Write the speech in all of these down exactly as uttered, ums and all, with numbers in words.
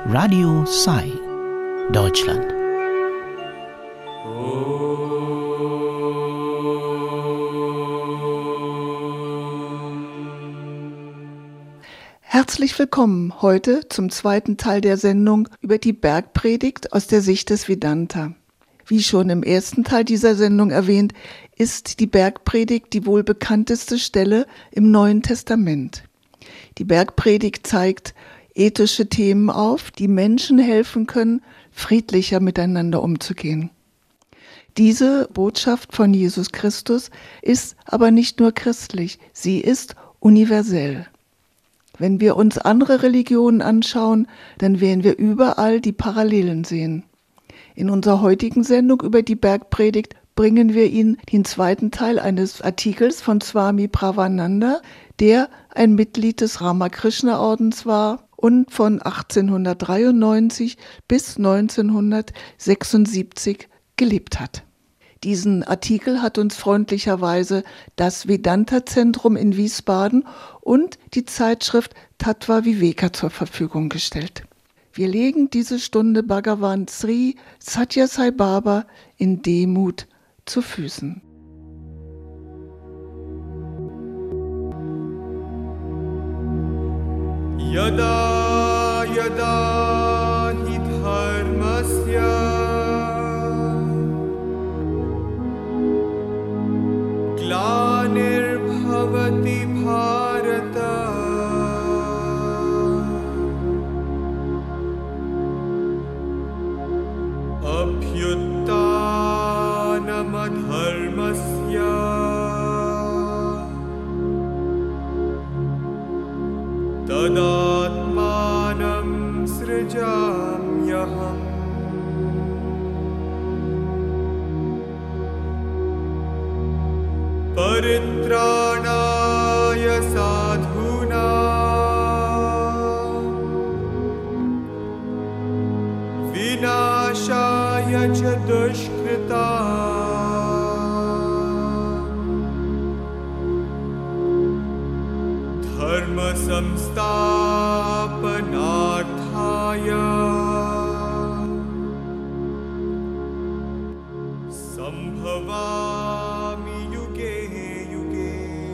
Radio Sai, Deutschland. Herzlich willkommen heute zum zweiten Teil der Sendung über die Bergpredigt aus der Sicht des Vedanta. Wie schon im ersten Teil dieser Sendung erwähnt, ist die Bergpredigt die wohl bekannteste Stelle im Neuen Testament. Die Bergpredigt zeigt ethische Themen auf, die Menschen helfen können, friedlicher miteinander umzugehen. Diese Botschaft von Jesus Christus ist aber nicht nur christlich, sie ist universell. Wenn wir uns andere Religionen anschauen, dann werden wir überall die Parallelen sehen. In unserer heutigen Sendung über die Bergpredigt bringen wir Ihnen den zweiten Teil eines Artikels von Swami Pravananda, der ein Mitglied des Ramakrishna-Ordens war und von achtzehnhundertdreiundneunzig bis neunzehnhundertsechsundsiebzig gelebt hat. Diesen Artikel hat uns freundlicherweise das Vedanta-Zentrum in Wiesbaden und die Zeitschrift Tattva Viveka zur Verfügung gestellt. Wir legen diese Stunde Bhagavan Sri Sathya Sai Baba in Demut zu Füßen. Yada yada hi dharmasya Glanirbhavati Bharata Abhyuttanamadharmasya Tadatmanam srijamyaham Paritranaya sadhuna Vinashaya cha dushkrita Dharma samstapanarthaya Sambhavami yuge yuge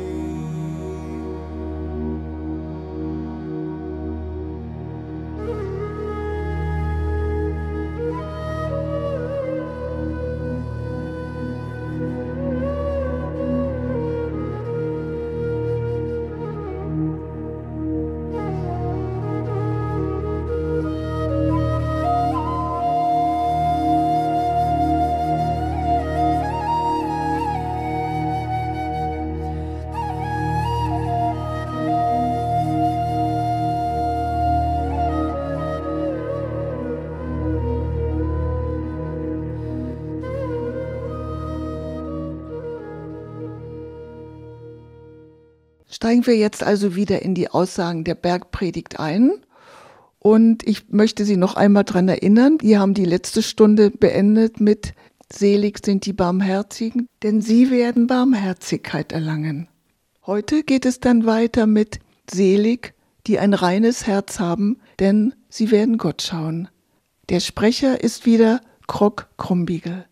Steigen wir jetzt also wieder in die Aussagen der Bergpredigt ein. Und ich möchte Sie noch einmal daran erinnern, wir haben die letzte Stunde beendet mit Selig sind die Barmherzigen, denn sie werden Barmherzigkeit erlangen. Heute geht es dann weiter mit Selig, die ein reines Herz haben, denn sie werden Gott schauen. Der Sprecher ist wieder Krog Krumbiegel.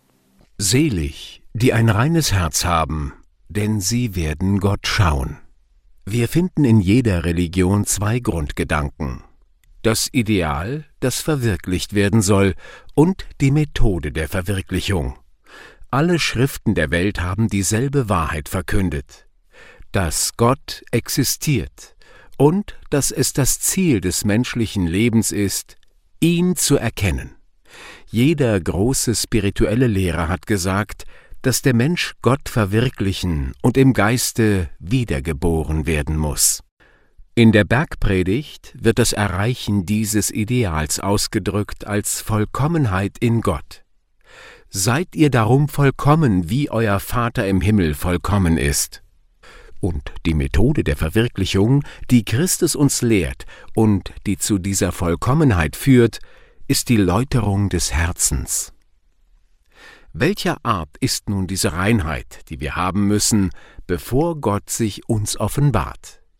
Selig, die ein reines Herz haben, denn sie werden Gott schauen. Wir finden in jeder Religion zwei Grundgedanken: das Ideal, das verwirklicht werden soll, und die Methode der Verwirklichung. Alle Schriften der Welt haben dieselbe Wahrheit verkündet: dass Gott existiert und dass es das Ziel des menschlichen Lebens ist, ihn zu erkennen. Jeder große spirituelle Lehrer hat gesagt, dass der Mensch Gott verwirklichen und im Geiste wiedergeboren werden muss. In der Bergpredigt wird das Erreichen dieses Ideals ausgedrückt als Vollkommenheit in Gott. Seid ihr darum vollkommen, wie euer Vater im Himmel vollkommen ist. Und die Methode der Verwirklichung, die Christus uns lehrt und die zu dieser Vollkommenheit führt, ist die Läuterung des Herzens. Welcher Art ist nun diese Reinheit, die wir haben müssen, bevor Gott sich uns offenbart?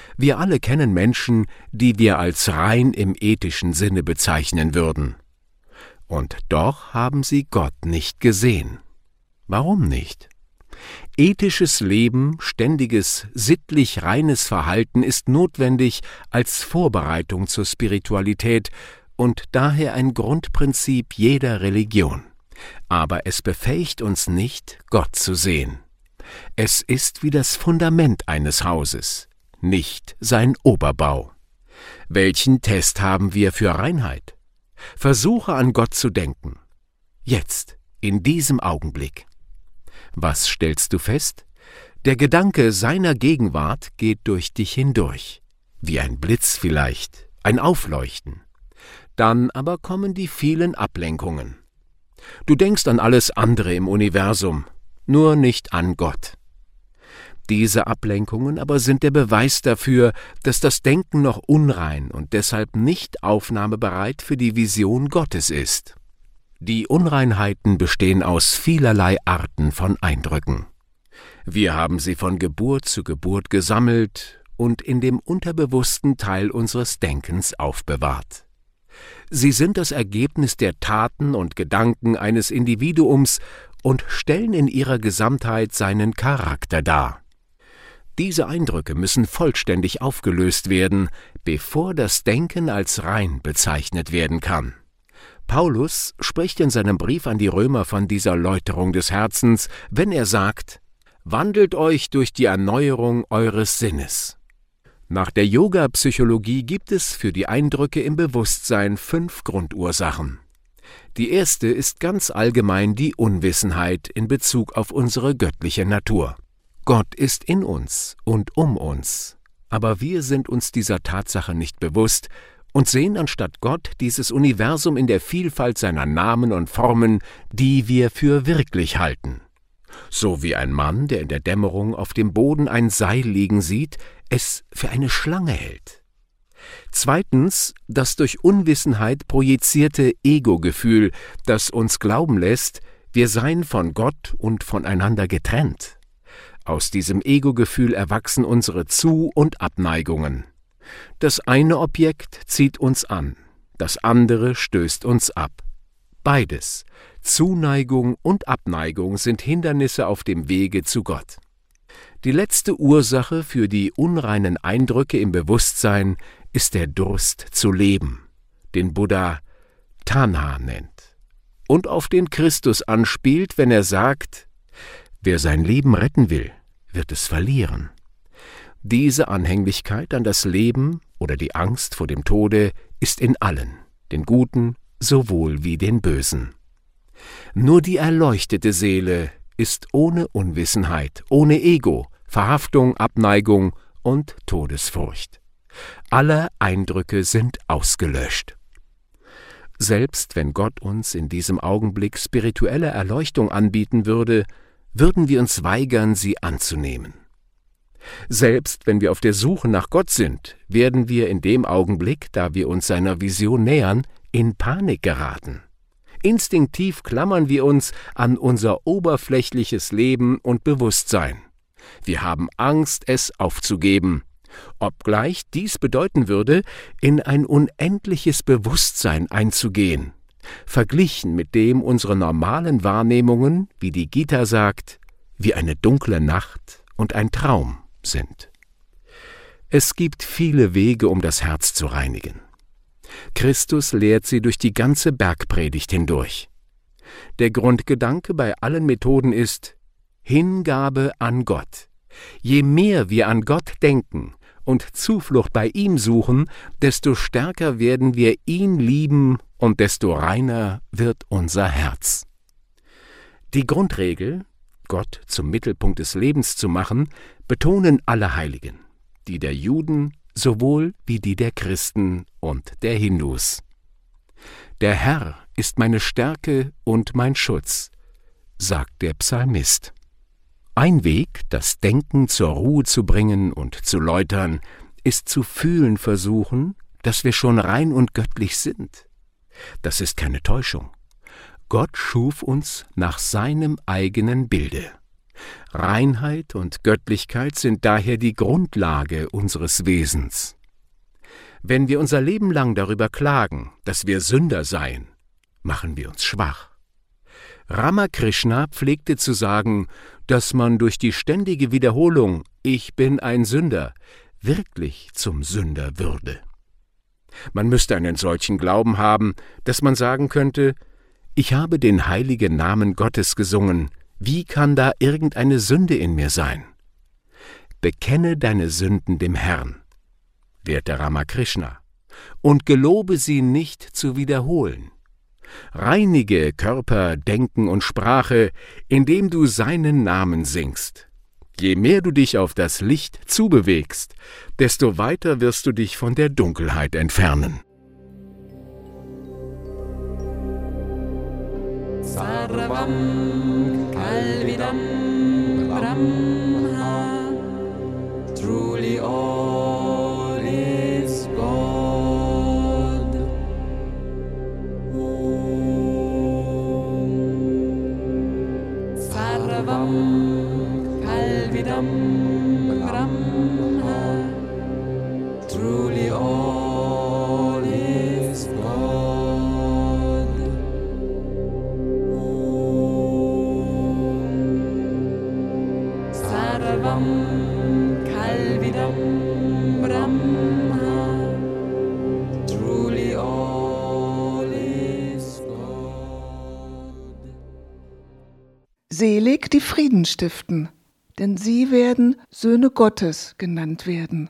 Wir alle kennen Menschen, die wir als rein im ethischen Sinne bezeichnen würden. Und doch haben sie Gott nicht gesehen. Warum nicht? Ethisches Leben, ständiges, sittlich reines Verhalten ist notwendig als Vorbereitung zur Spiritualität und daher ein Grundprinzip jeder Religion. Aber es befähigt uns nicht, Gott zu sehen. Es ist wie das Fundament eines Hauses, nicht sein Oberbau. Welchen Test haben wir für Reinheit? Versuche an Gott zu denken. Jetzt, in diesem Augenblick. Was stellst du fest? Der Gedanke seiner Gegenwart geht durch dich hindurch. Wie ein Blitz vielleicht, ein Aufleuchten. Dann aber kommen die vielen Ablenkungen. Du denkst an alles andere im Universum, nur nicht an Gott. Diese Ablenkungen aber sind der Beweis dafür, dass das Denken noch unrein und deshalb nicht aufnahmebereit für die Vision Gottes ist. Die Unreinheiten bestehen aus vielerlei Arten von Eindrücken. Wir haben sie von Geburt zu Geburt gesammelt und in dem unterbewussten Teil unseres Denkens aufbewahrt. Sie sind das Ergebnis der Taten und Gedanken eines Individuums und stellen in ihrer Gesamtheit seinen Charakter dar. Diese Eindrücke müssen vollständig aufgelöst werden, bevor das Denken als rein bezeichnet werden kann. Paulus spricht in seinem Brief an die Römer von dieser Läuterung des Herzens, wenn er sagt: »Wandelt euch durch die Erneuerung eures Sinnes.« Nach der Yoga-Psychologie gibt es für die Eindrücke im Bewusstsein fünf Grundursachen. Die erste ist ganz allgemein die Unwissenheit in Bezug auf unsere göttliche Natur. Gott ist in uns und um uns, aber wir sind uns dieser Tatsache nicht bewusst und sehen anstatt Gott dieses Universum in der Vielfalt seiner Namen und Formen, die wir für wirklich halten. So wie ein Mann, der in der Dämmerung auf dem Boden ein Seil liegen sieht, es für eine Schlange hält. Zweitens, das durch Unwissenheit projizierte Ego-Gefühl, das uns glauben lässt, wir seien von Gott und voneinander getrennt. Aus diesem Ego-Gefühl erwachsen unsere Zu- und Abneigungen. Das eine Objekt zieht uns an, das andere stößt uns ab. Beides, Zuneigung und Abneigung, sind Hindernisse auf dem Wege zu Gott. Die letzte Ursache für die unreinen Eindrücke im Bewusstsein ist der Durst zu leben, den Buddha Tanha nennt, und auf den Christus anspielt, wenn er sagt: »Wer sein Leben retten will, wird es verlieren.« Diese Anhänglichkeit an das Leben oder die Angst vor dem Tode ist in allen, den Guten sowohl wie den Bösen. Nur die erleuchtete Seele ist ohne Unwissenheit, ohne Ego, Verhaftung, Abneigung und Todesfurcht. Alle Eindrücke sind ausgelöscht. Selbst wenn Gott uns in diesem Augenblick spirituelle Erleuchtung anbieten würde, würden wir uns weigern, sie anzunehmen. Selbst wenn wir auf der Suche nach Gott sind, werden wir in dem Augenblick, da wir uns seiner Vision nähern, in Panik geraten. Instinktiv klammern wir uns an unser oberflächliches Leben und Bewusstsein. Wir haben Angst, es aufzugeben, obgleich dies bedeuten würde, in ein unendliches Bewusstsein einzugehen, verglichen mit dem unsere normalen Wahrnehmungen, wie die Gita sagt, wie eine dunkle Nacht und ein Traum sind. Es gibt viele Wege, um das Herz zu reinigen. Christus lehrt sie durch die ganze Bergpredigt hindurch. Der Grundgedanke bei allen Methoden ist Hingabe an Gott. Je mehr wir an Gott denken und Zuflucht bei ihm suchen, desto stärker werden wir ihn lieben und desto reiner wird unser Herz. Die Grundregel, Gott zum Mittelpunkt des Lebens zu machen, betonen alle Heiligen, die der Juden sowohl wie die der Christen und der Hindus. Der Herr ist meine Stärke und mein Schutz, sagt der Psalmist. Ein Weg, das Denken zur Ruhe zu bringen und zu läutern, ist zu fühlen versuchen, dass wir schon rein und göttlich sind. Das ist keine Täuschung. Gott schuf uns nach seinem eigenen Bilde. Reinheit und Göttlichkeit sind daher die Grundlage unseres Wesens. Wenn wir unser Leben lang darüber klagen, dass wir Sünder seien, machen wir uns schwach. Ramakrishna pflegte zu sagen, dass man durch die ständige Wiederholung »Ich bin ein Sünder« wirklich zum Sünder würde. Man müsste einen solchen Glauben haben, dass man sagen könnte, »Ich habe den heiligen Namen Gottes gesungen, wie kann da irgendeine Sünde in mir sein?« Bekenne deine Sünden dem Herrn, lehrte Ramakrishna, und gelobe sie nicht zu wiederholen. Reinige Körper, Denken und Sprache, indem du seinen Namen singst. Je mehr du dich auf das Licht zubewegst, desto weiter wirst du dich von der Dunkelheit entfernen. Sarvam Kalvidam Brahma, truly all is God. Sarvam Kalvidam Brahma, truly all is God. Sarvam Kalvidam Brahma, truly all is God. Selig, die Frieden stiften, denn sie werden Söhne Gottes genannt werden.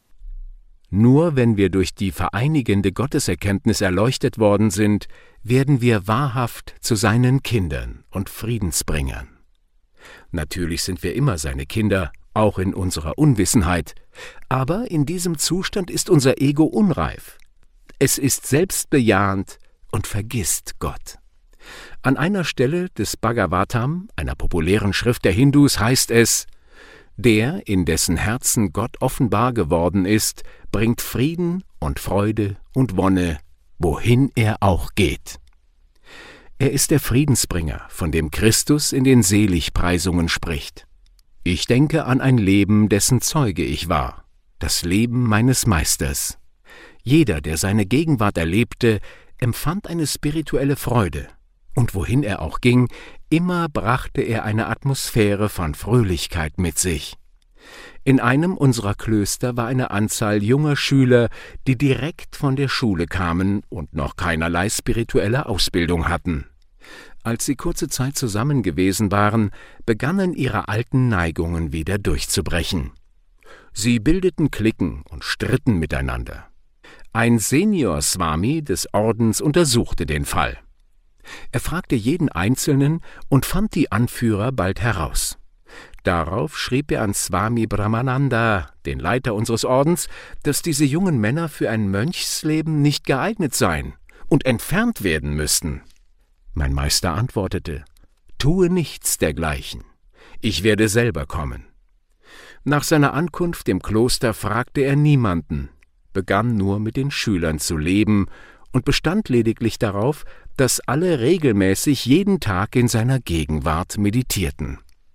Nur wenn wir durch die vereinigende Gotteserkenntnis erleuchtet worden sind, werden wir wahrhaft zu seinen Kindern und Friedensbringern. Natürlich sind wir immer seine Kinder, auch in unserer Unwissenheit, aber in diesem Zustand ist unser Ego unreif. Es ist selbstbejahend und vergisst Gott. An einer Stelle des Bhagavatam, einer populären Schrift der Hindus, heißt es: Der, in dessen Herzen Gott offenbar geworden ist, bringt Frieden und Freude und Wonne, wohin er auch geht. Er ist der Friedensbringer, von dem Christus in den Seligpreisungen spricht. Ich denke an ein Leben, dessen Zeuge ich war, das Leben meines Meisters. Jeder, der seine Gegenwart erlebte, empfand eine spirituelle Freude, und wohin er auch ging, immer brachte er eine Atmosphäre von Fröhlichkeit mit sich. In einem unserer Klöster war eine Anzahl junger Schüler, die direkt von der Schule kamen und noch keinerlei spirituelle Ausbildung hatten. Als sie kurze Zeit zusammen gewesen waren, begannen ihre alten Neigungen wieder durchzubrechen. Sie bildeten Cliquen und stritten miteinander. Ein Senior-Swami des Ordens untersuchte den Fall. Er fragte jeden Einzelnen und fand die Anführer bald heraus. Darauf schrieb er an Swami Brahmananda, den Leiter unseres Ordens, dass diese jungen Männer für ein Mönchsleben nicht geeignet seien und entfernt werden müssten. Mein Meister antwortete: »Tue nichts dergleichen. Ich werde selber kommen.« Nach seiner Ankunft im Kloster fragte er niemanden, begann nur mit den Schülern zu leben und bestand lediglich darauf, dass alle regelmäßig jeden Tag in seiner Gegenwart meditierten.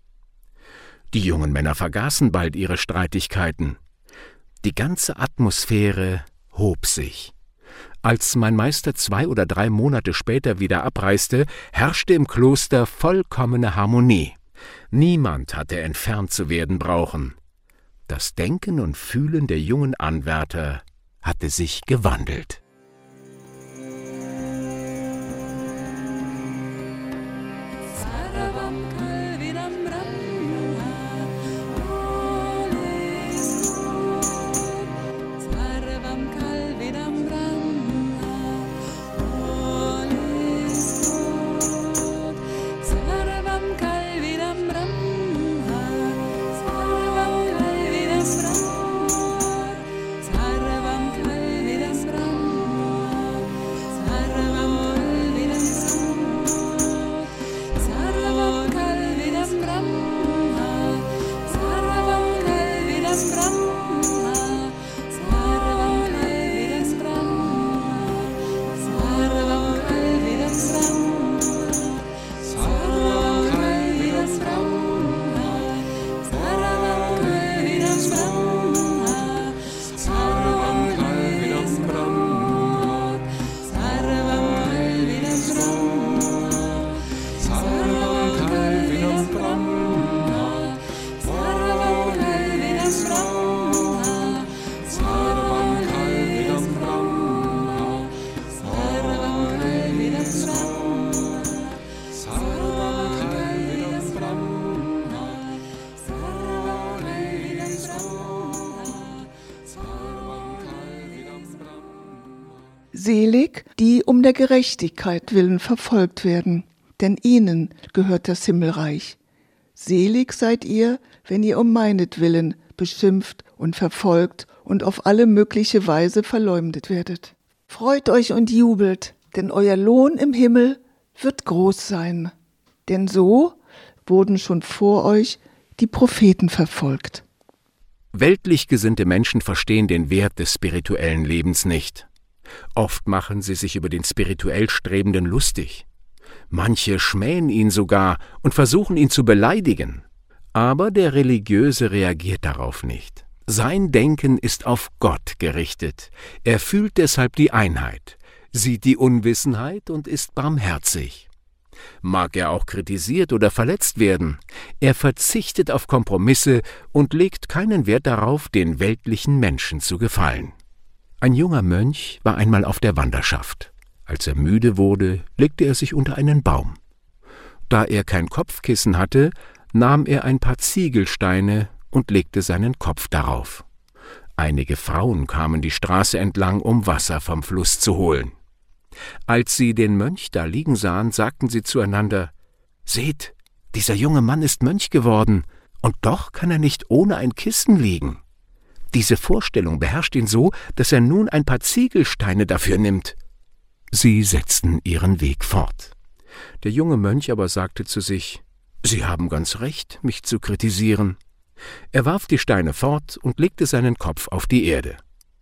Die jungen Männer vergaßen bald ihre Streitigkeiten. Die ganze Atmosphäre hob sich. Als mein Meister zwei oder drei Monate später wieder abreiste, herrschte im Kloster vollkommene Harmonie. Niemand hatte entfernt zu werden brauchen. Das Denken und Fühlen der jungen Anwärter hatte sich gewandelt. Sarvam Kalvidam Brahma, Selig, die um der Gerechtigkeit willen verfolgt werden, denn ihnen gehört das Himmelreich. Selig seid ihr, wenn ihr um meinetwillen beschimpft und verfolgt und auf alle mögliche Weise verleumdet werdet. Freut euch und jubelt, denn euer Lohn im Himmel wird groß sein. Denn so wurden schon vor euch die Propheten verfolgt. Weltlich gesinnte Menschen verstehen den Wert des spirituellen Lebens nicht. Oft machen sie sich über den spirituell Strebenden lustig. Manche schmähen ihn sogar und versuchen ihn zu beleidigen. Aber der Religiöse reagiert darauf nicht. Sein Denken ist auf Gott gerichtet. Er fühlt deshalb die Einheit, sieht die Unwissenheit und ist barmherzig. Mag er auch kritisiert oder verletzt werden, er verzichtet auf Kompromisse und legt keinen Wert darauf, den weltlichen Menschen zu gefallen. Ein junger Mönch war einmal auf der Wanderschaft. Als er müde wurde, legte er sich unter einen Baum. Da er kein Kopfkissen hatte, nahm er ein paar Ziegelsteine und legte seinen Kopf darauf. Einige Frauen kamen die Straße entlang, um Wasser vom Fluss zu holen. Als sie den Mönch da liegen sahen, sagten sie zueinander: »Seht, dieser junge Mann ist Mönch geworden, und doch kann er nicht ohne ein Kissen liegen. Diese Vorstellung beherrscht ihn so, dass er nun ein paar Ziegelsteine dafür nimmt.« Sie setzten ihren Weg fort. Der junge Mönch aber sagte zu sich: »Sie haben ganz recht, mich zu kritisieren.« Er warf die Steine fort und legte seinen Kopf auf die Erde.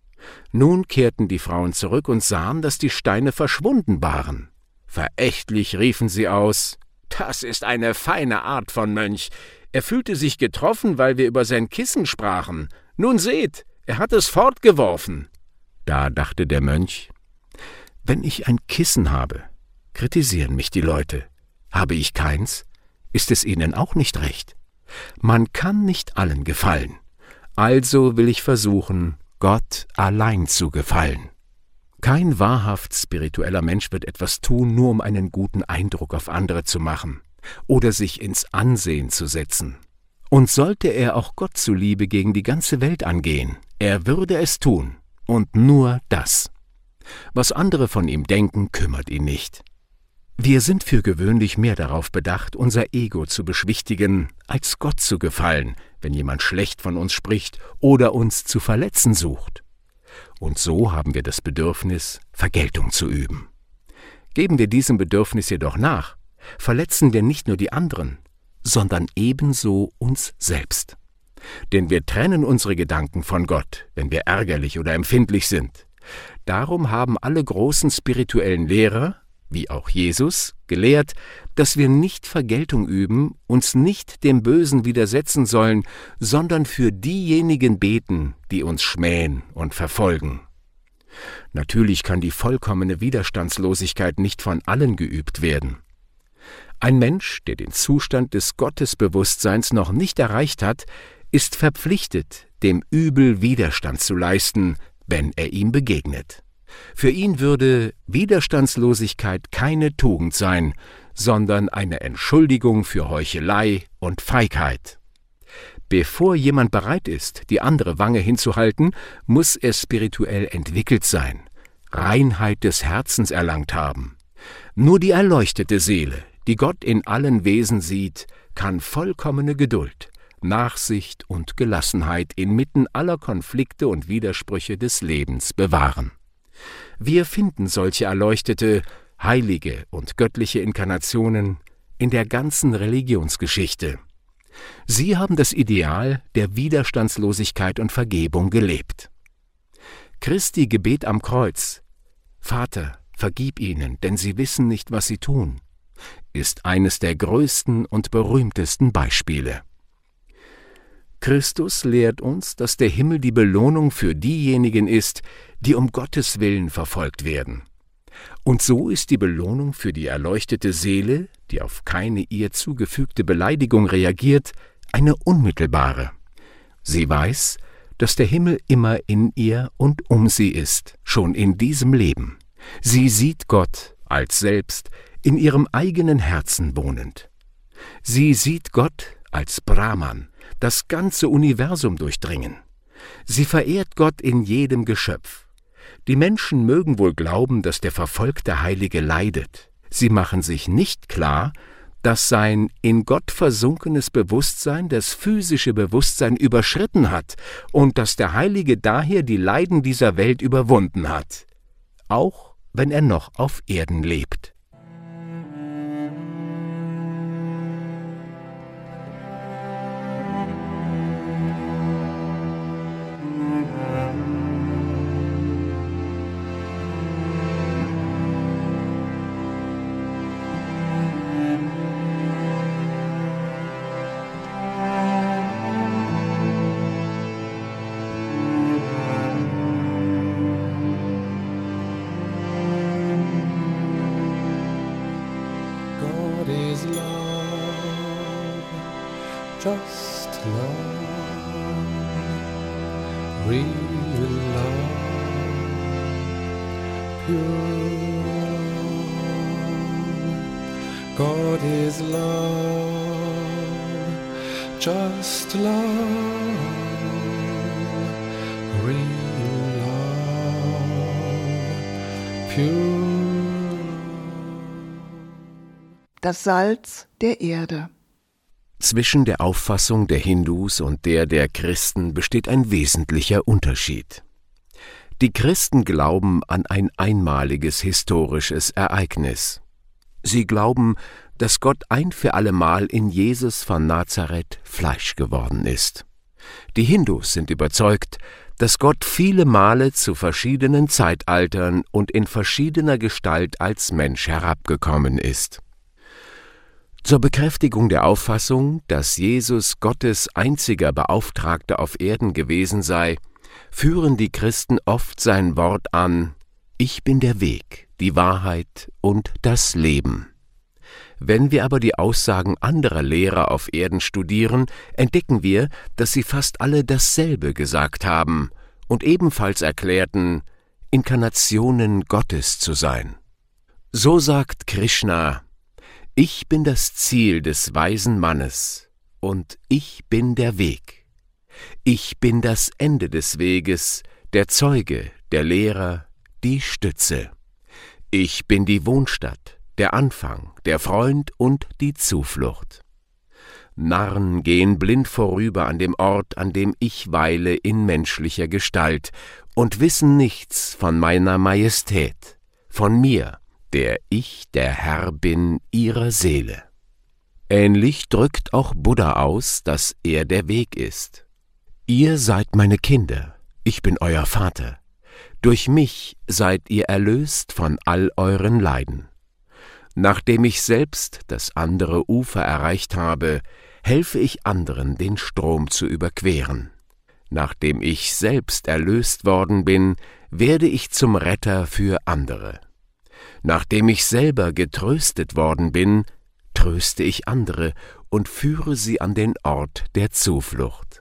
Nun kehrten die Frauen zurück und sahen, dass die Steine verschwunden waren. Verächtlich riefen sie aus: »Das ist eine feine Art von Mönch. Er fühlte sich getroffen, weil wir über sein Kissen sprachen. Nun seht, er hat es fortgeworfen.« Da dachte der Mönch: »Wenn ich ein Kissen habe, kritisieren mich die Leute. Habe ich keins, ist es ihnen auch nicht recht. Man kann nicht allen gefallen. Also will ich versuchen, Gott allein zu gefallen.« Kein wahrhaft spiritueller Mensch wird etwas tun, nur um einen guten Eindruck auf andere zu machen oder sich ins Ansehen zu setzen. Und sollte er auch Gott zuliebe gegen die ganze Welt angehen, er würde es tun, und nur das. Was andere von ihm denken, kümmert ihn nicht. Wir sind für gewöhnlich mehr darauf bedacht, unser Ego zu beschwichtigen, als Gott zu gefallen, wenn jemand schlecht von uns spricht oder uns zu verletzen sucht. Und so haben wir das Bedürfnis, Vergeltung zu üben. Geben wir diesem Bedürfnis jedoch nach, verletzen wir nicht nur die anderen, sondern ebenso uns selbst. Denn wir trennen unsere Gedanken von Gott, wenn wir ärgerlich oder empfindlich sind. Darum haben alle großen spirituellen Lehrer, wie auch Jesus, gelehrt, dass wir nicht Vergeltung üben, uns nicht dem Bösen widersetzen sollen, sondern für diejenigen beten, die uns schmähen und verfolgen. Natürlich kann die vollkommene Widerstandslosigkeit nicht von allen geübt werden. Ein Mensch, der den Zustand des Gottesbewusstseins noch nicht erreicht hat, ist verpflichtet, dem Übel Widerstand zu leisten, wenn er ihm begegnet. Für ihn würde Widerstandslosigkeit keine Tugend sein, sondern eine Entschuldigung für Heuchelei und Feigheit. Bevor jemand bereit ist, die andere Wange hinzuhalten, muss er spirituell entwickelt sein, Reinheit des Herzens erlangt haben. Nur die erleuchtete Seele, die Gott in allen Wesen sieht, kann vollkommene Geduld, Nachsicht und Gelassenheit inmitten aller Konflikte und Widersprüche des Lebens bewahren. Wir finden solche erleuchtete, heilige und göttliche Inkarnationen in der ganzen Religionsgeschichte. Sie haben das Ideal der Widerstandslosigkeit und Vergebung gelebt. Christi Gebet am Kreuz: »Vater, vergib ihnen, denn sie wissen nicht, was sie tun«, ist eines der größten und berühmtesten Beispiele. Christus lehrt uns, dass der Himmel die Belohnung für diejenigen ist, die um Gottes Willen verfolgt werden. Und so ist die Belohnung für die erleuchtete Seele, die auf keine ihr zugefügte Beleidigung reagiert, eine unmittelbare. Sie weiß, dass der Himmel immer in ihr und um sie ist, schon in diesem Leben. Sie sieht Gott als selbst in ihrem eigenen Herzen wohnend. Sie sieht Gott als Brahman, das ganze Universum durchdringen. Sie verehrt Gott in jedem Geschöpf. Die Menschen mögen wohl glauben, dass der verfolgte Heilige leidet. Sie machen sich nicht klar, dass sein in Gott versunkenes Bewusstsein das physische Bewusstsein überschritten hat und dass der Heilige daher die Leiden dieser Welt überwunden hat, auch wenn er noch auf Erden lebt. Just love, real love, pure. God is love, just love, real love, pure. Das Salz der Erde. Zwischen der Auffassung der Hindus und der der Christen besteht ein wesentlicher Unterschied. Die Christen glauben an ein einmaliges historisches Ereignis. Sie glauben, dass Gott ein für allemal in Jesus von Nazareth Fleisch geworden ist. Die Hindus sind überzeugt, dass Gott viele Male zu verschiedenen Zeitaltern und in verschiedener Gestalt als Mensch herabgekommen ist. Zur Bekräftigung der Auffassung, dass Jesus Gottes einziger Beauftragter auf Erden gewesen sei, führen die Christen oft sein Wort an: Ich bin der Weg, die Wahrheit und das Leben. Wenn wir aber die Aussagen anderer Lehrer auf Erden studieren, entdecken wir, dass sie fast alle dasselbe gesagt haben und ebenfalls erklärten, Inkarnationen Gottes zu sein. So sagt Krishna: Ich bin das Ziel des weisen Mannes, und ich bin der Weg. Ich bin das Ende des Weges, der Zeuge, der Lehrer, die Stütze. Ich bin die Wohnstatt, der Anfang, der Freund und die Zuflucht. Narren gehen blind vorüber an dem Ort, an dem ich weile in menschlicher Gestalt, und wissen nichts von meiner Majestät, von mir, der ich der Herr bin ihrer Seele. Ähnlich drückt auch Buddha aus, dass er der Weg ist. Ihr seid meine Kinder, ich bin euer Vater. Durch mich seid ihr erlöst von all euren Leiden. Nachdem ich selbst das andere Ufer erreicht habe, helfe ich anderen, den Strom zu überqueren. Nachdem ich selbst erlöst worden bin, werde ich zum Retter für andere. Nachdem ich selber getröstet worden bin, tröste ich andere und führe sie an den Ort der Zuflucht.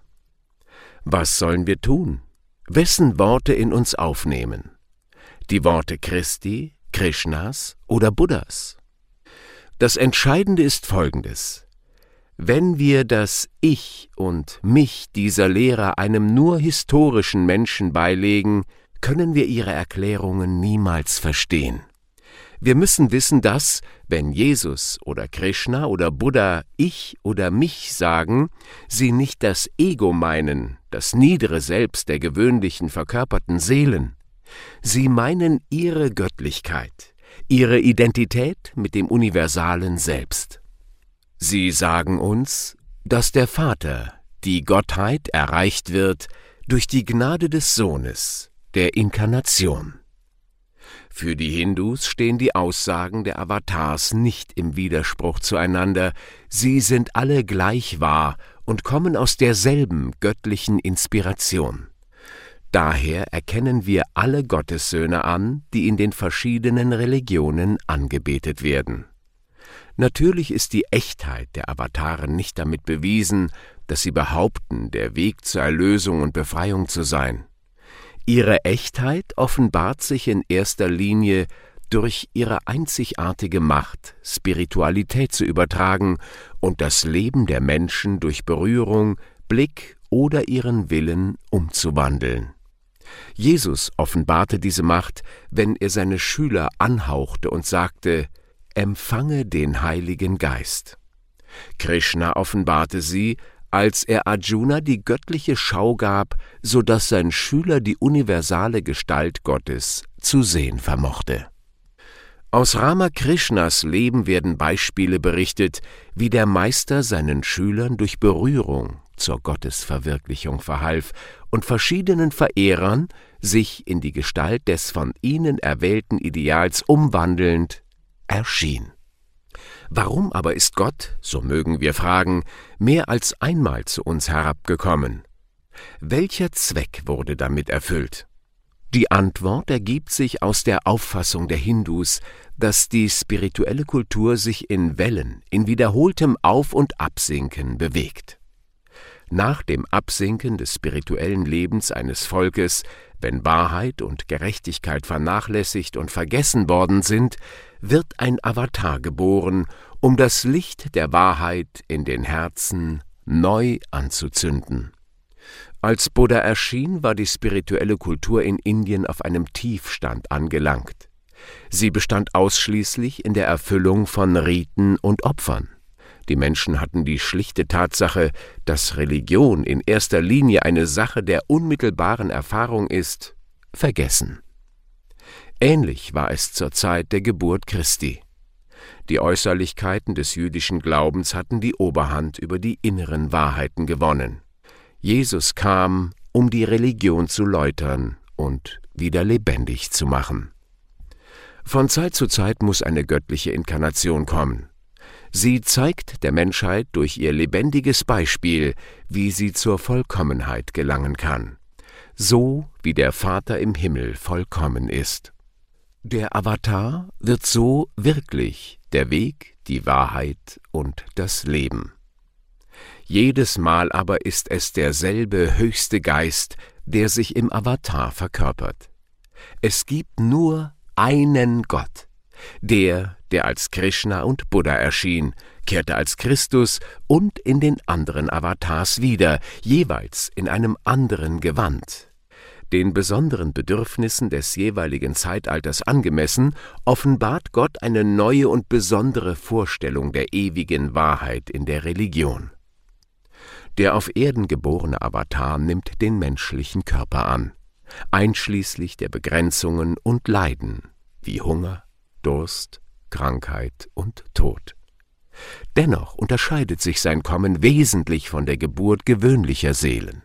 Was sollen wir tun? Wessen Worte in uns aufnehmen? Die Worte Christi, Krishnas oder Buddhas? Das Entscheidende ist Folgendes: Wenn wir das Ich und Mich dieser Lehrer einem nur historischen Menschen beilegen, können wir ihre Erklärungen niemals verstehen. Wir müssen wissen, dass, wenn Jesus oder Krishna oder Buddha Ich oder Mich sagen, sie nicht das Ego meinen, das niedere Selbst der gewöhnlichen verkörperten Seelen. Sie meinen ihre Göttlichkeit, ihre Identität mit dem universalen Selbst. Sie sagen uns, dass der Vater, die Gottheit, erreicht wird durch die Gnade des Sohnes, der Inkarnation. Für die Hindus stehen die Aussagen der Avatars nicht im Widerspruch zueinander, sie sind alle gleich wahr und kommen aus derselben göttlichen Inspiration. Daher erkennen wir alle Gottessöhne an, die in den verschiedenen Religionen angebetet werden. Natürlich ist die Echtheit der Avatare nicht damit bewiesen, dass sie behaupten, der Weg zur Erlösung und Befreiung zu sein. Ihre Echtheit offenbart sich in erster Linie durch ihre einzigartige Macht, Spiritualität zu übertragen und das Leben der Menschen durch Berührung, Blick oder ihren Willen umzuwandeln. Jesus offenbarte diese Macht, wenn er seine Schüler anhauchte und sagte: Empfange den Heiligen Geist. Krishna offenbarte sie, als er Arjuna die göttliche Schau gab, so dass sein Schüler die universale Gestalt Gottes zu sehen vermochte. Aus Ramakrishnas Leben werden Beispiele berichtet, wie der Meister seinen Schülern durch Berührung zur Gottesverwirklichung verhalf und verschiedenen Verehrern sich in die Gestalt des von ihnen erwählten Ideals umwandelnd erschien. Warum aber ist Gott, so mögen wir fragen, mehr als einmal zu uns herabgekommen? Welcher Zweck wurde damit erfüllt? Die Antwort ergibt sich aus der Auffassung der Hindus, dass die spirituelle Kultur sich in Wellen, in wiederholtem Auf- und Absinken bewegt. Nach dem Absinken des spirituellen Lebens eines Volkes, wenn Wahrheit und Gerechtigkeit vernachlässigt und vergessen worden sind, wird ein Avatar geboren, um das Licht der Wahrheit in den Herzen neu anzuzünden. Als Buddha erschien, war die spirituelle Kultur in Indien auf einem Tiefstand angelangt. Sie bestand ausschließlich in der Erfüllung von Riten und Opfern. Die Menschen hatten die schlichte Tatsache, dass Religion in erster Linie eine Sache der unmittelbaren Erfahrung ist, vergessen. Ähnlich war es zur Zeit der Geburt Christi. Die Äußerlichkeiten des jüdischen Glaubens hatten die Oberhand über die inneren Wahrheiten gewonnen. Jesus kam, um die Religion zu läutern und wieder lebendig zu machen. Von Zeit zu Zeit muss eine göttliche Inkarnation kommen. Sie zeigt der Menschheit durch ihr lebendiges Beispiel, wie sie zur Vollkommenheit gelangen kann, so wie der Vater im Himmel vollkommen ist. Der Avatar wird so wirklich der Weg, die Wahrheit und das Leben. Jedes Mal aber ist es derselbe höchste Geist, der sich im Avatar verkörpert. Es gibt nur einen Gott. Der, der als Krishna und Buddha erschien, kehrte als Christus und in den anderen Avatars wieder, jeweils in einem anderen Gewand. Den besonderen Bedürfnissen des jeweiligen Zeitalters angemessen, offenbart Gott eine neue und besondere Vorstellung der ewigen Wahrheit in der Religion. Der auf Erden geborene Avatar nimmt den menschlichen Körper an, einschließlich der Begrenzungen und Leiden, wie Hunger, Durst, Krankheit und Tod. Dennoch unterscheidet sich sein Kommen wesentlich von der Geburt gewöhnlicher Seelen.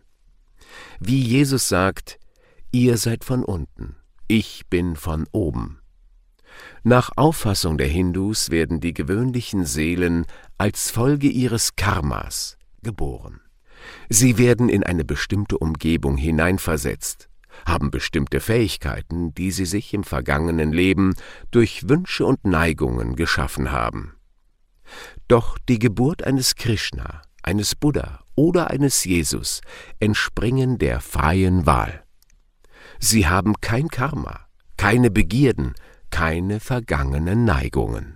Wie Jesus sagt: Ihr seid von unten, ich bin von oben. Nach Auffassung der Hindus werden die gewöhnlichen Seelen als Folge ihres Karmas geboren. Sie werden in eine bestimmte Umgebung hineinversetzt, haben bestimmte Fähigkeiten, die sie sich im vergangenen Leben durch Wünsche und Neigungen geschaffen haben. Doch die Geburt eines Krishna, eines Buddha oder eines Jesus entspringen der freien Wahl. Sie haben kein Karma, keine Begierden, keine vergangenen Neigungen.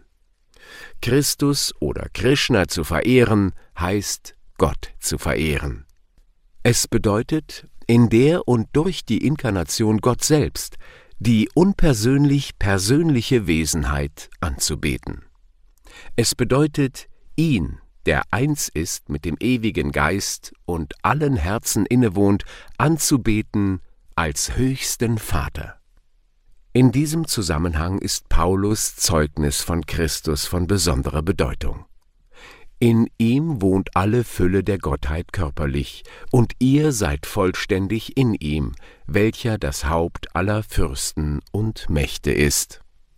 Christus oder Krishna zu verehren, heißt Gott zu verehren. Es bedeutet, in der und durch die Inkarnation Gott selbst, die unpersönlich persönliche Wesenheit anzubeten. Es bedeutet, ihn, der eins ist mit dem ewigen Geist und allen Herzen innewohnt, anzubeten als höchsten Vater. In diesem Zusammenhang ist Paulus Zeugnis von Christus von besonderer Bedeutung. In ihm wohnt alle Fülle der Gottheit körperlich, und ihr seid vollständig in ihm, welcher das Haupt aller Fürsten und Mächte ist.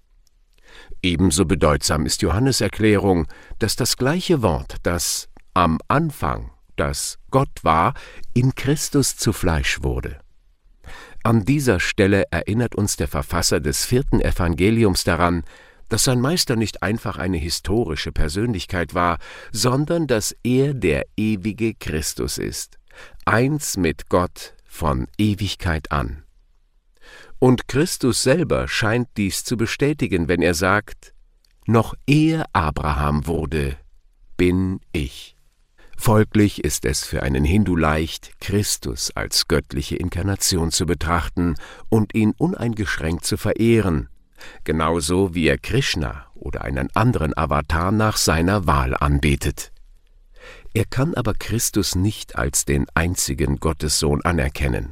Ebenso bedeutsam ist Johannes' Erklärung, dass das gleiche Wort, das am Anfang, das Gott war, in Christus zu Fleisch wurde. An dieser Stelle erinnert uns der Verfasser des vierten Evangeliums daran, dass sein Meister nicht einfach eine historische Persönlichkeit war, sondern dass er der ewige Christus ist, eins mit Gott von Ewigkeit an. Und Christus selber scheint dies zu bestätigen, wenn er sagt: Noch ehe Abraham wurde, bin ich. Folglich ist es für einen Hindu leicht, Christus als göttliche Inkarnation zu betrachten und ihn uneingeschränkt zu verehren, genauso wie er Krishna oder einen anderen Avatar nach seiner Wahl anbetet. Er kann aber Christus nicht als den einzigen Gottessohn anerkennen.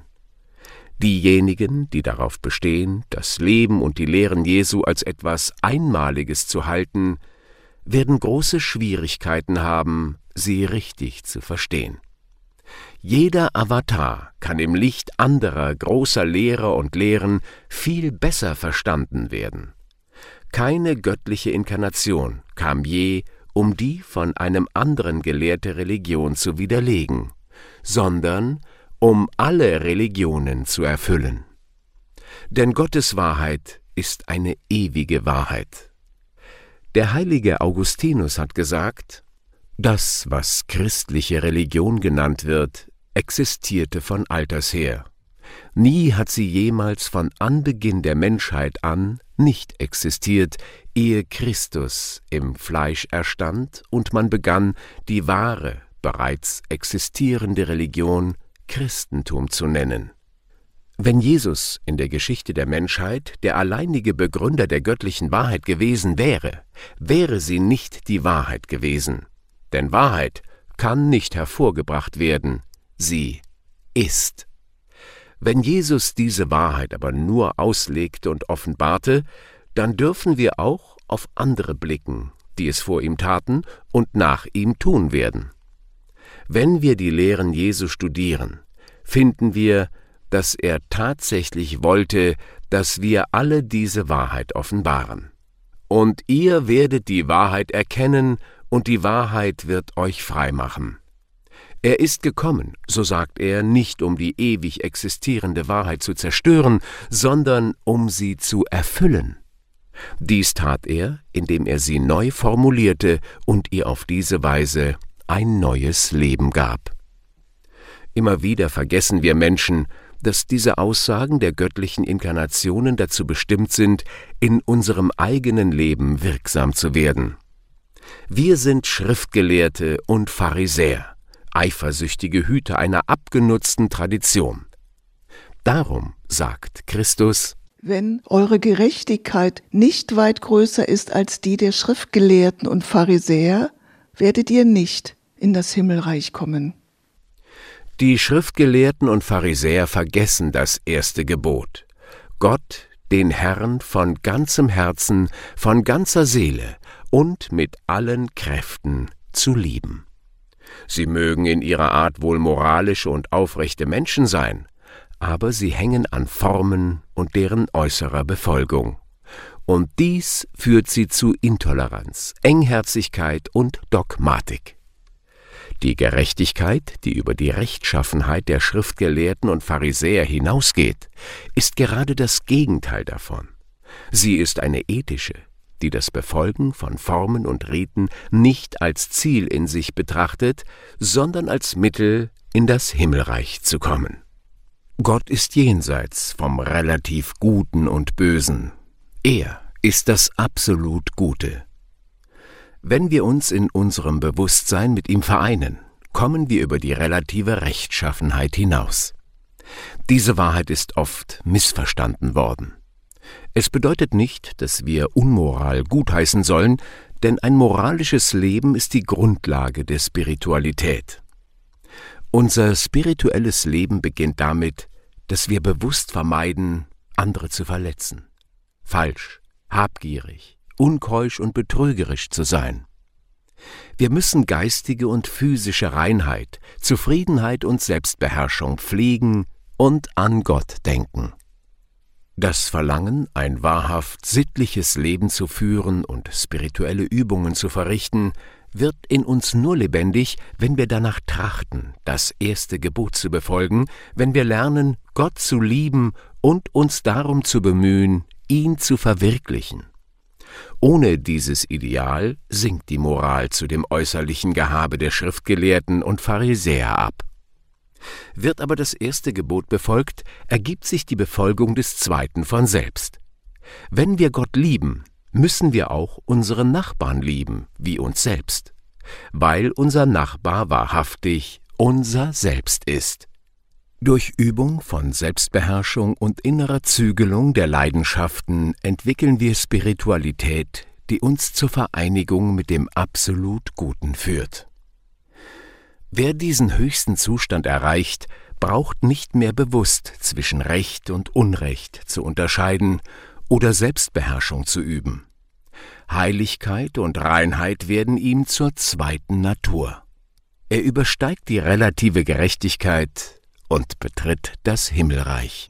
Diejenigen, die darauf bestehen, das Leben und die Lehren Jesu als etwas Einmaliges zu halten, werden große Schwierigkeiten haben, sie richtig zu verstehen. Jeder Avatar kann im Licht anderer großer Lehrer und Lehren viel besser verstanden werden. Keine göttliche Inkarnation kam je, um die von einem anderen gelehrte Religion zu widerlegen, sondern um alle Religionen zu erfüllen. Denn Gottes Wahrheit ist eine ewige Wahrheit. Der heilige Augustinus hat gesagt, das, was christliche Religion genannt wird, existierte von alters her. Nie hat sie jemals von Anbeginn der Menschheit an nicht existiert, ehe Christus im Fleisch erstand und man begann, die wahre, bereits existierende Religion Christentum zu nennen. Wenn Jesus in der Geschichte der Menschheit der alleinige Begründer der göttlichen Wahrheit gewesen wäre, wäre sie nicht die Wahrheit gewesen. Denn Wahrheit kann nicht hervorgebracht werden, sie ist. Wenn Jesus diese Wahrheit aber nur auslegte und offenbarte, dann dürfen wir auch auf andere blicken, die es vor ihm taten und nach ihm tun werden. Wenn wir die Lehren Jesu studieren, finden wir, dass er tatsächlich wollte, dass wir alle diese Wahrheit offenbaren. Und ihr werdet die Wahrheit erkennen, und die Wahrheit wird euch frei machen. Er ist gekommen, so sagt er, nicht um die ewig existierende Wahrheit zu zerstören, sondern um sie zu erfüllen. Dies tat er, indem er sie neu formulierte und ihr auf diese Weise ein neues Leben gab. Immer wieder vergessen wir Menschen, dass diese Aussagen der göttlichen Inkarnationen dazu bestimmt sind, in unserem eigenen Leben wirksam zu werden. Wir sind Schriftgelehrte und Pharisäer, eifersüchtige Hüter einer abgenutzten Tradition. Darum sagt Christus: Wenn eure Gerechtigkeit nicht weit größer ist als die der Schriftgelehrten und Pharisäer, werdet ihr nicht in das Himmelreich kommen. Die Schriftgelehrten und Pharisäer vergessen das erste Gebot: Gott, den Herrn, von ganzem Herzen, von ganzer Seele und mit allen Kräften zu lieben. Sie mögen in ihrer Art wohl moralische und aufrechte Menschen sein, aber sie hängen an Formen und deren äußerer Befolgung. Und dies führt sie zu Intoleranz, Engherzigkeit und Dogmatik. Die Gerechtigkeit, die über die Rechtschaffenheit der Schriftgelehrten und Pharisäer hinausgeht, ist gerade das Gegenteil davon. Sie ist eine ethische, die das Befolgen von Formen und Riten nicht als Ziel in sich betrachtet, sondern als Mittel, in das Himmelreich zu kommen. Gott ist jenseits vom relativ Guten und Bösen. Er ist das absolut Gute. Wenn wir uns in unserem Bewusstsein mit ihm vereinen, kommen wir über die relative Rechtschaffenheit hinaus. Diese Wahrheit ist oft missverstanden worden. Es bedeutet nicht, dass wir Unmoral gutheißen sollen, denn ein moralisches Leben ist die Grundlage der Spiritualität. Unser spirituelles Leben beginnt damit, dass wir bewusst vermeiden, andere zu verletzen, falsch, habgierig, unkeusch und betrügerisch zu sein. Wir müssen geistige und physische Reinheit, Zufriedenheit und Selbstbeherrschung pflegen und an Gott denken. Das Verlangen, ein wahrhaft sittliches Leben zu führen und spirituelle Übungen zu verrichten, wird in uns nur lebendig, wenn wir danach trachten, das erste Gebot zu befolgen, wenn wir lernen, Gott zu lieben und uns darum zu bemühen, ihn zu verwirklichen. Ohne dieses Ideal sinkt die Moral zu dem äußerlichen Gehabe der Schriftgelehrten und Pharisäer ab. Wird aber das erste Gebot befolgt, ergibt sich die Befolgung des zweiten von selbst. Wenn wir Gott lieben, müssen wir auch unsere Nachbarn lieben, wie uns selbst. weil unser Nachbar wahrhaftig unser Selbst ist. Durch Übung von Selbstbeherrschung und innerer Zügelung der Leidenschaften entwickeln wir Spiritualität, die uns zur Vereinigung mit dem absolut Guten führt. Wer diesen höchsten Zustand erreicht, braucht nicht mehr bewusst zwischen Recht und Unrecht zu unterscheiden oder Selbstbeherrschung zu üben. Heiligkeit und Reinheit werden ihm zur zweiten Natur. Er übersteigt die relative Gerechtigkeit und betritt das Himmelreich.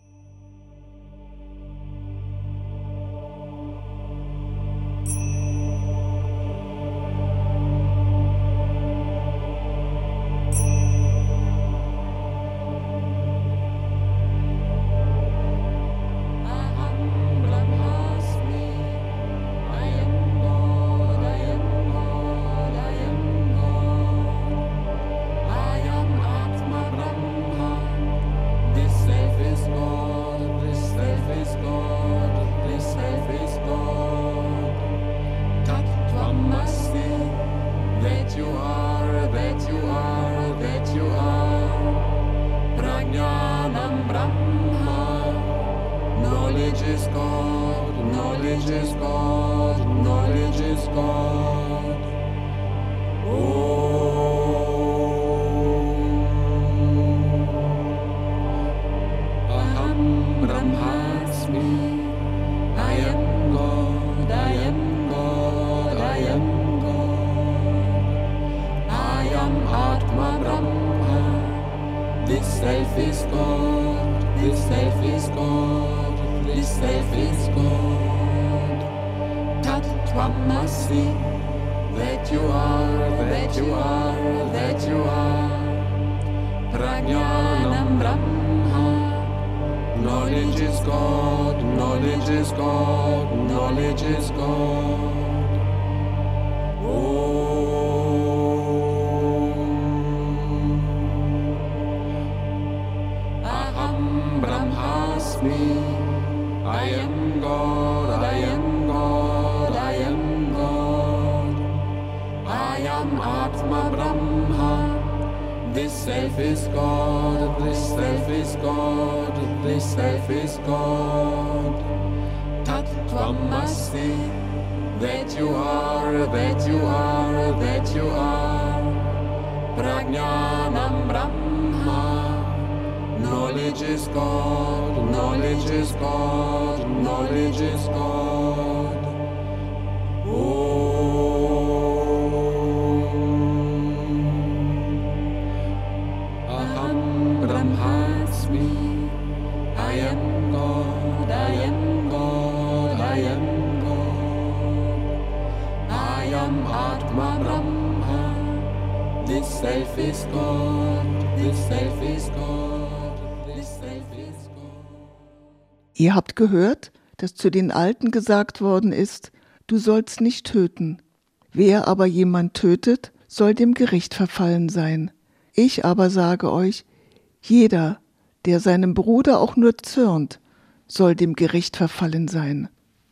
Ihr habt gehört, dass zu den Alten gesagt worden ist, du sollst nicht töten. Wer aber jemand tötet, soll dem Gericht verfallen sein. Ich aber sage euch, jeder, der seinem Bruder auch nur zürnt, soll dem Gericht verfallen sein.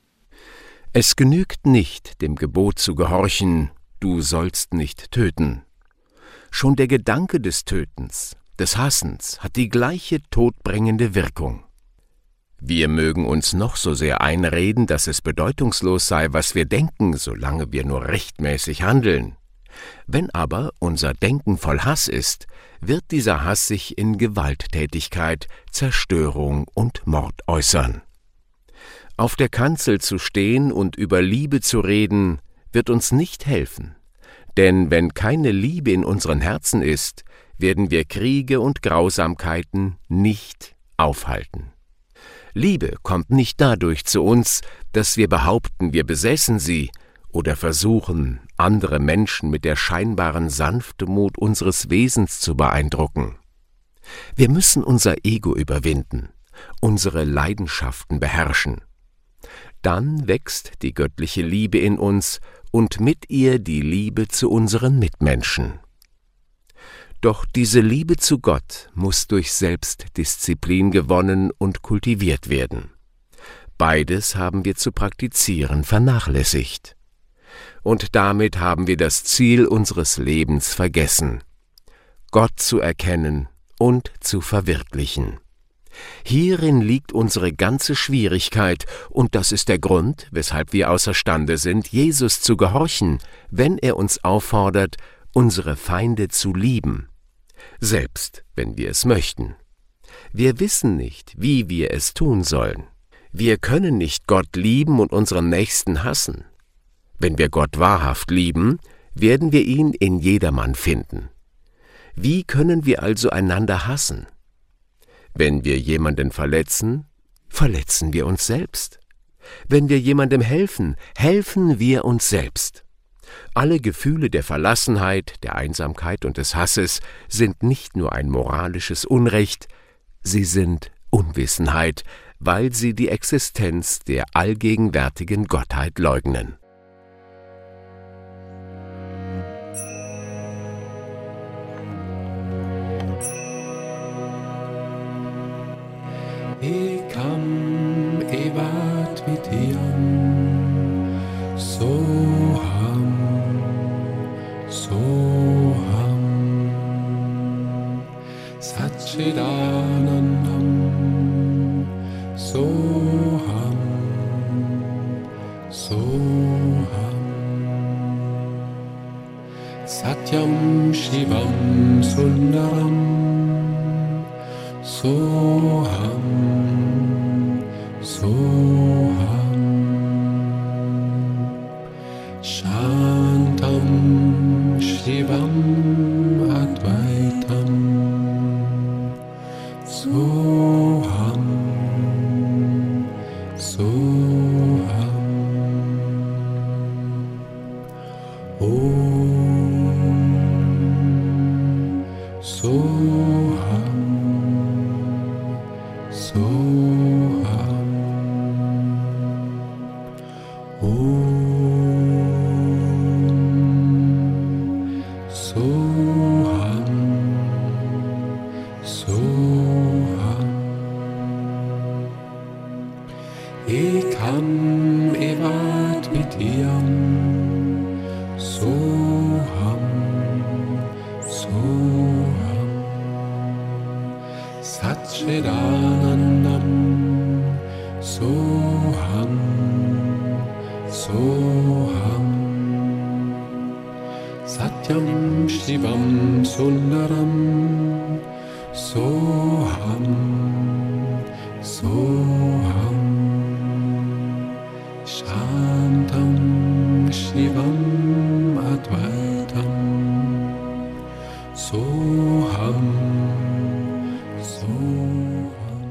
Es genügt nicht, dem Gebot zu gehorchen, du sollst nicht töten. Schon der Gedanke des Tötens, des Hassens, hat die gleiche todbringende Wirkung. Wir mögen uns noch so sehr einreden, dass es bedeutungslos sei, was wir denken, solange wir nur rechtmäßig handeln. Wenn aber unser Denken voll Hass ist, wird dieser Hass sich in Gewalttätigkeit, Zerstörung und Mord äußern. Auf der Kanzel zu stehen und über Liebe zu reden, wird uns nicht helfen. Denn wenn keine Liebe in unseren Herzen ist, werden wir Kriege und Grausamkeiten nicht aufhalten. Liebe kommt nicht dadurch zu uns, dass wir behaupten, wir besäßen sie oder versuchen, andere Menschen mit der scheinbaren Sanftmut unseres Wesens zu beeindrucken. Wir müssen unser Ego überwinden, unsere Leidenschaften beherrschen. Dann wächst die göttliche Liebe in uns und mit ihr die Liebe zu unseren Mitmenschen. Doch diese Liebe zu Gott muss durch Selbstdisziplin gewonnen und kultiviert werden. Beides haben wir zu praktizieren vernachlässigt. Und damit haben wir das Ziel unseres Lebens vergessen: Gott zu erkennen und zu verwirklichen. Hierin liegt unsere ganze Schwierigkeit, und das ist der Grund, weshalb wir außerstande sind, Jesus zu gehorchen, wenn er uns auffordert, unsere Feinde zu lieben, selbst wenn wir es möchten. Wir wissen nicht, wie wir es tun sollen. Wir können nicht Gott lieben und unseren Nächsten hassen. Wenn wir Gott wahrhaft lieben, werden wir ihn in jedermann finden. Wie können wir also einander hassen? Wenn wir jemanden verletzen, verletzen wir uns selbst. Wenn wir jemandem helfen, helfen wir uns selbst. Alle Gefühle der Verlassenheit, der Einsamkeit und des Hasses sind nicht nur ein moralisches Unrecht, sie sind Unwissenheit, weil sie die Existenz der allgegenwärtigen Gottheit leugnen. Ekam evat vitiam soham soham satchidanandam soham soham satyam shivam sundaram soham soham shantam shivam advaitam soham soham om soham soham om soham soham ekam evat vitiam soham soham satchidanandam soham soham satyam shivam sundaram soham soham shantam shivam advaitam soham soham.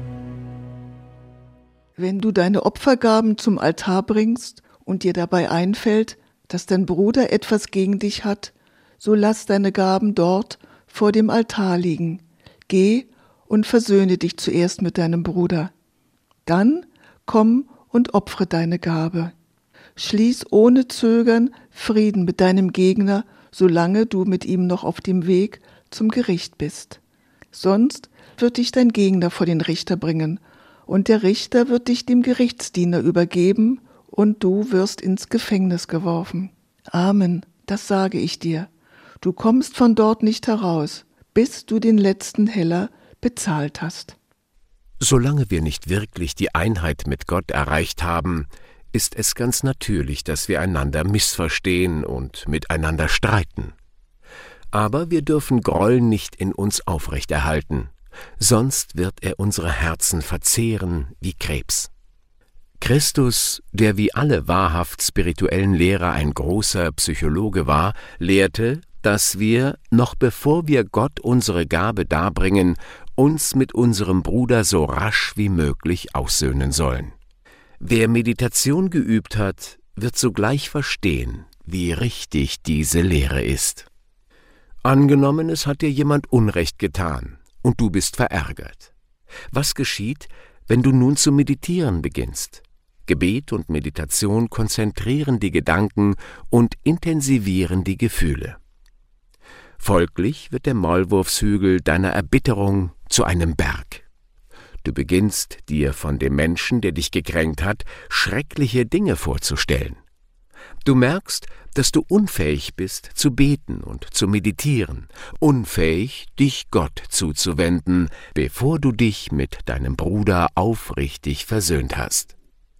Wenn du deine Opfergaben zum Altar bringst und dir dabei einfällt, dass dein Bruder etwas gegen dich hat, so lass deine Gaben dort vor dem Altar liegen. Geh und versöhne dich zuerst mit deinem Bruder. Dann komm und opfere deine Gabe. Schließ ohne Zögern Frieden mit deinem Gegner, solange du mit ihm noch auf dem Weg zum Gericht bist. Sonst wird dich dein Gegner vor den Richter bringen, und der Richter wird dich dem Gerichtsdiener übergeben, und du wirst ins Gefängnis geworfen. Amen, das sage ich dir. Du kommst von dort nicht heraus, bis du den letzten Heller bezahlt hast. Solange wir nicht wirklich die Einheit mit Gott erreicht haben, ist es ganz natürlich, dass wir einander missverstehen und miteinander streiten. Aber wir dürfen Groll nicht in uns aufrechterhalten, sonst wird er unsere Herzen verzehren wie Krebs. Christus, der wie alle wahrhaft spirituellen Lehrer ein großer Psychologe war, lehrte, dass wir, noch bevor wir Gott unsere Gabe darbringen, uns mit unserem Bruder so rasch wie möglich aussöhnen sollen. Wer Meditation geübt hat, wird sogleich verstehen, wie richtig diese Lehre ist. Angenommen, es hat dir jemand Unrecht getan und du bist verärgert. Was geschieht, wenn du nun zu meditieren beginnst? Gebet und Meditation konzentrieren die Gedanken und intensivieren die Gefühle. Folglich wird der Maulwurfshügel deiner Erbitterung zu einem Berg. Du beginnst, dir von dem Menschen, der dich gekränkt hat, schreckliche Dinge vorzustellen. Du merkst, dass du unfähig bist, zu beten und zu meditieren, unfähig, dich Gott zuzuwenden, bevor du dich mit deinem Bruder aufrichtig versöhnt hast.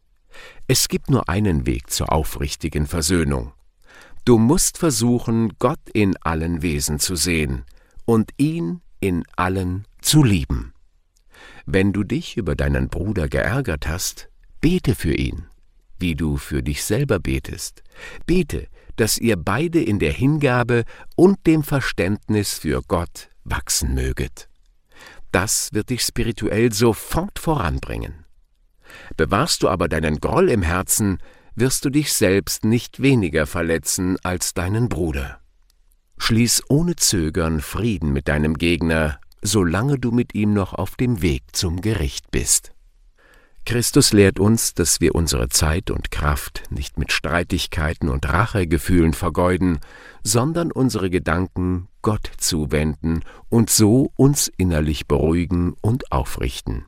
Es gibt nur einen Weg zur aufrichtigen Versöhnung. Du musst versuchen, Gott in allen Wesen zu sehen und ihn in allen zu lieben. Wenn du dich über deinen Bruder geärgert hast, bete für ihn, wie du für dich selber betest. Bete, dass ihr beide in der Hingabe und dem Verständnis für Gott wachsen möget. Das wird dich spirituell sofort voranbringen. Bewahrst du aber deinen Groll im Herzen, wirst du dich selbst nicht weniger verletzen als deinen Bruder. Schließ ohne Zögern Frieden mit deinem Gegner, solange du mit ihm noch auf dem Weg zum Gericht bist. Christus lehrt uns, dass wir unsere Zeit und Kraft nicht mit Streitigkeiten und Rachegefühlen vergeuden, sondern unsere Gedanken Gott zuwenden und so uns innerlich beruhigen und aufrichten.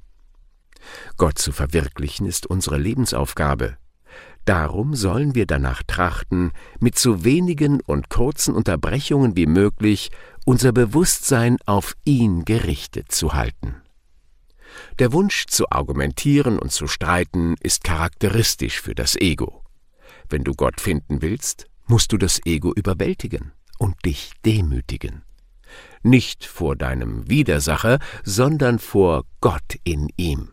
Gott zu verwirklichen ist unsere Lebensaufgabe. Darum sollen wir danach trachten, mit so wenigen und kurzen Unterbrechungen wie möglich unser Bewusstsein auf ihn gerichtet zu halten. Der Wunsch zu argumentieren und zu streiten ist charakteristisch für das Ego. Wenn du Gott finden willst, musst du das Ego überwältigen und dich demütigen. Nicht vor deinem Widersacher, sondern vor Gott in ihm.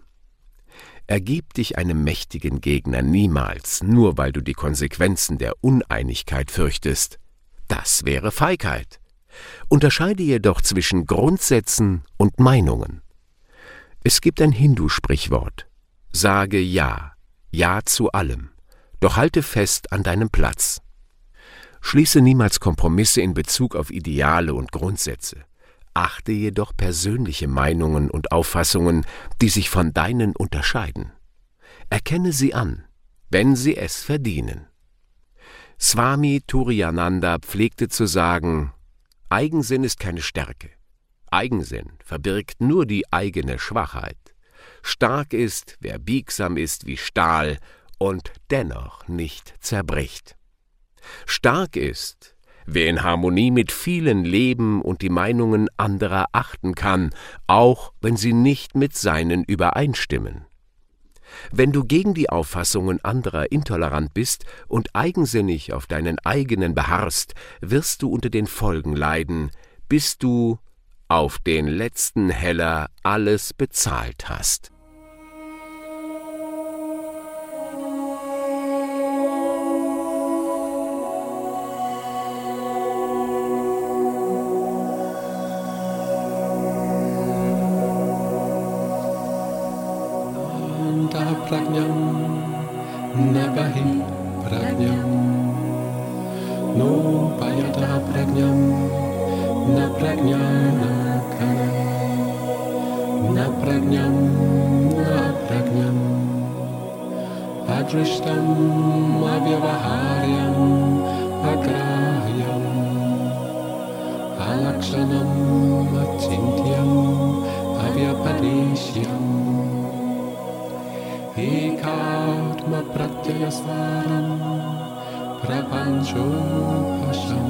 Ergib dich einem mächtigen Gegner niemals, nur weil du die Konsequenzen der Uneinigkeit fürchtest. Das wäre Feigheit. Unterscheide jedoch zwischen Grundsätzen und Meinungen. Es gibt ein Hindu-Sprichwort: Sage Ja, Ja zu allem, doch halte fest an deinem Platz. Schließe niemals Kompromisse in Bezug auf Ideale und Grundsätze. Achte jedoch persönliche Meinungen und Auffassungen, die sich von deinen unterscheiden. Erkenne sie an, wenn sie es verdienen. Swami Turiyananda pflegte zu sagen: Eigensinn ist keine Stärke. Eigensinn verbirgt nur die eigene Schwachheit. Stark ist, wer biegsam ist wie Stahl und dennoch nicht zerbricht. Stark ist, wer in Harmonie mit vielen leben und die Meinungen anderer achten kann, auch wenn sie nicht mit seinen übereinstimmen. Wenn du gegen die Auffassungen anderer intolerant bist und eigensinnig auf deinen eigenen beharrst, wirst du unter den Folgen leiden, bis du auf den letzten Heller alles bezahlt hast. Pragnam Nabahi Pragnam No Payata Pragnam Na Pragnana Kana Na Pragnam Na Pragnam Adrishtam Avyavaharyam Agrahyam Alakshanam Achintyam Avyapadeshyam Ekatma pratyayasvaram prapanchopasham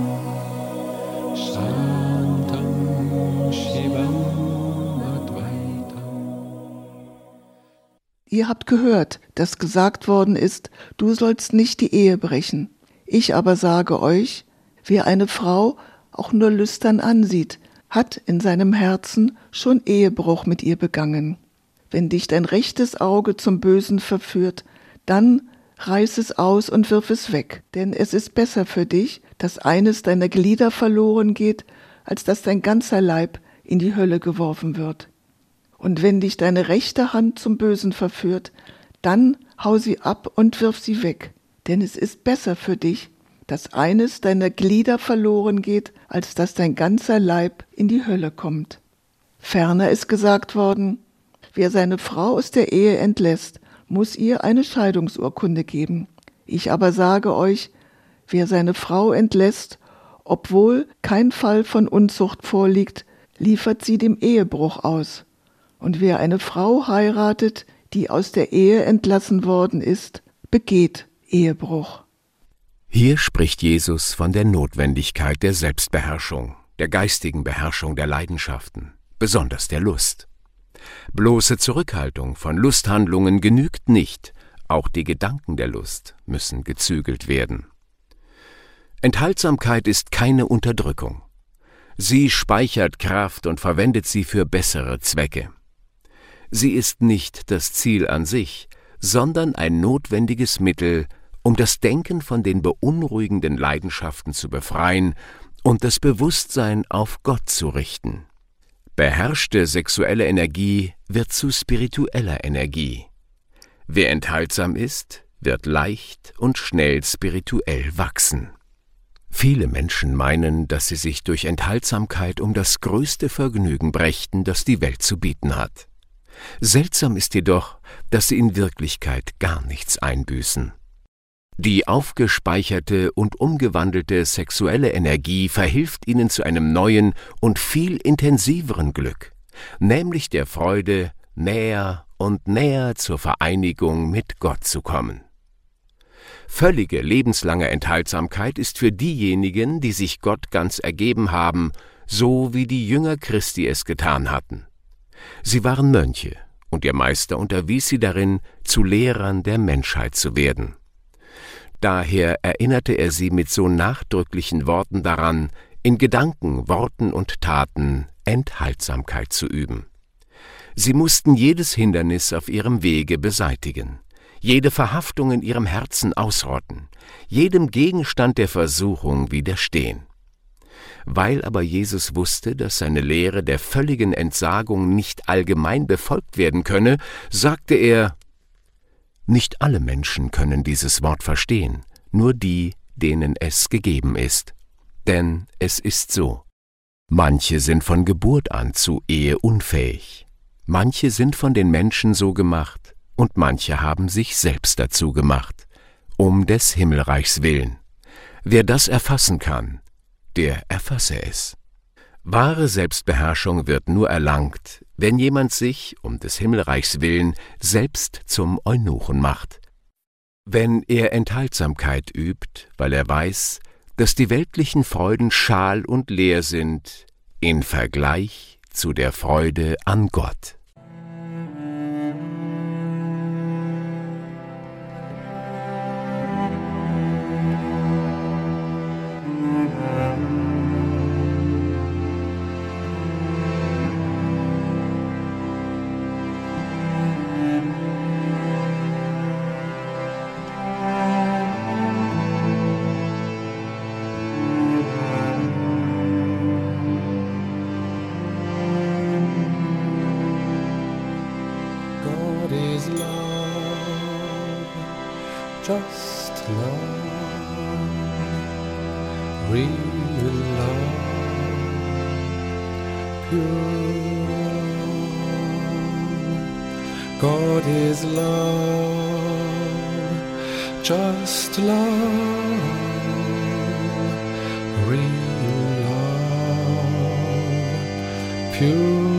shantam shivam advaitam. Ihr habt gehört, dass gesagt worden ist, du sollst nicht die Ehe brechen. Ich aber sage euch, wer eine Frau auch nur lüstern ansieht, hat in seinem Herzen schon Ehebruch mit ihr begangen. Wenn dich dein rechtes Auge zum Bösen verführt, dann reiß es aus und wirf es weg, denn es ist besser für dich, dass eines deiner Glieder verloren geht, als dass dein ganzer Leib in die Hölle geworfen wird. Und wenn dich deine rechte Hand zum Bösen verführt, dann hau sie ab und wirf sie weg, denn es ist besser für dich, dass eines deiner Glieder verloren geht, als dass dein ganzer Leib in die Hölle kommt. Ferner ist gesagt worden: Wer seine Frau aus der Ehe entlässt, muss ihr eine Scheidungsurkunde geben. Ich aber sage euch, wer seine Frau entlässt, obwohl kein Fall von Unzucht vorliegt, liefert sie dem Ehebruch aus. Und wer eine Frau heiratet, die aus der Ehe entlassen worden ist, begeht Ehebruch. Hier spricht Jesus von der Notwendigkeit der Selbstbeherrschung, der geistigen Beherrschung der Leidenschaften, besonders der Lust. Bloße Zurückhaltung von Lusthandlungen genügt nicht, auch die Gedanken der Lust müssen gezügelt werden. Enthaltsamkeit ist keine Unterdrückung. Sie speichert Kraft und verwendet sie für bessere Zwecke. Sie ist nicht das Ziel an sich, sondern ein notwendiges Mittel, um das Denken von den beunruhigenden Leidenschaften zu befreien und das Bewusstsein auf Gott zu richten. Beherrschte sexuelle Energie wird zu spiritueller Energie. Wer enthaltsam ist, wird leicht und schnell spirituell wachsen. Viele Menschen meinen, dass sie sich durch Enthaltsamkeit um das größte Vergnügen brächten, das die Welt zu bieten hat. Seltsam ist jedoch, dass sie in Wirklichkeit gar nichts einbüßen. Die aufgespeicherte und umgewandelte sexuelle Energie verhilft ihnen zu einem neuen und viel intensiveren Glück, nämlich der Freude, näher und näher zur Vereinigung mit Gott zu kommen. Völlige lebenslange Enthaltsamkeit ist für diejenigen, die sich Gott ganz ergeben haben, so wie die Jünger Christi es getan hatten. Sie waren Mönche, und ihr Meister unterwies sie darin, zu Lehrern der Menschheit zu werden. Daher erinnerte er sie mit so nachdrücklichen Worten daran, in Gedanken, Worten und Taten Enthaltsamkeit zu üben. Sie mussten jedes Hindernis auf ihrem Wege beseitigen, jede Verhaftung in ihrem Herzen ausrotten, jedem Gegenstand der Versuchung widerstehen. Weil aber Jesus wusste, dass seine Lehre der völligen Entsagung nicht allgemein befolgt werden könne, sagte er: Nicht alle Menschen können dieses Wort verstehen, nur die, denen es gegeben ist. Denn es ist so: Manche sind von Geburt an zu Ehe unfähig, manche sind von den Menschen so gemacht, und manche haben sich selbst dazu gemacht, um des Himmelreichs willen. Wer das erfassen kann, der erfasse es. Wahre Selbstbeherrschung wird nur erlangt, wenn jemand sich, um des Himmelreichs willen, selbst zum Eunuchen macht. Wenn er Enthaltsamkeit übt, weil er weiß, dass die weltlichen Freuden schal und leer sind, in Vergleich zu der Freude an Gott. Just love, real love, pure. God is love, just love, real love, pure.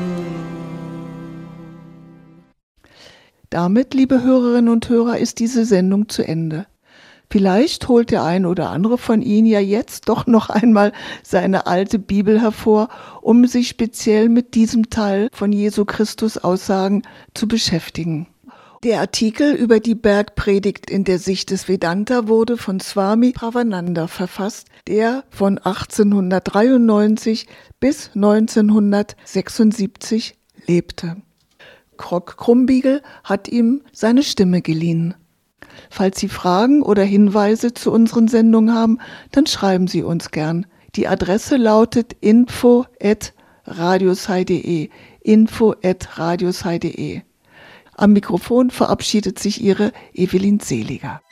Damit, liebe Hörerinnen und Hörer, ist diese Sendung zu Ende. Vielleicht holt der ein oder andere von Ihnen ja jetzt doch noch einmal seine alte Bibel hervor, um sich speziell mit diesem Teil von Jesu Christus Aussagen zu beschäftigen. Der Artikel über die Bergpredigt in der Sicht des Vedanta wurde von Swami Pravananda verfasst, der von achtzehnhundertdreiundneunzig bis neunzehnhundertsechsundsiebzig lebte. Krog Krumbiegel hat ihm seine Stimme geliehen. Falls Sie Fragen oder Hinweise zu unseren Sendungen haben, dann schreiben Sie uns gern. Die Adresse lautet info at radiosai punkt de, info at radiosai punkt de. Am Mikrofon verabschiedet sich Ihre Evelyn Seliger.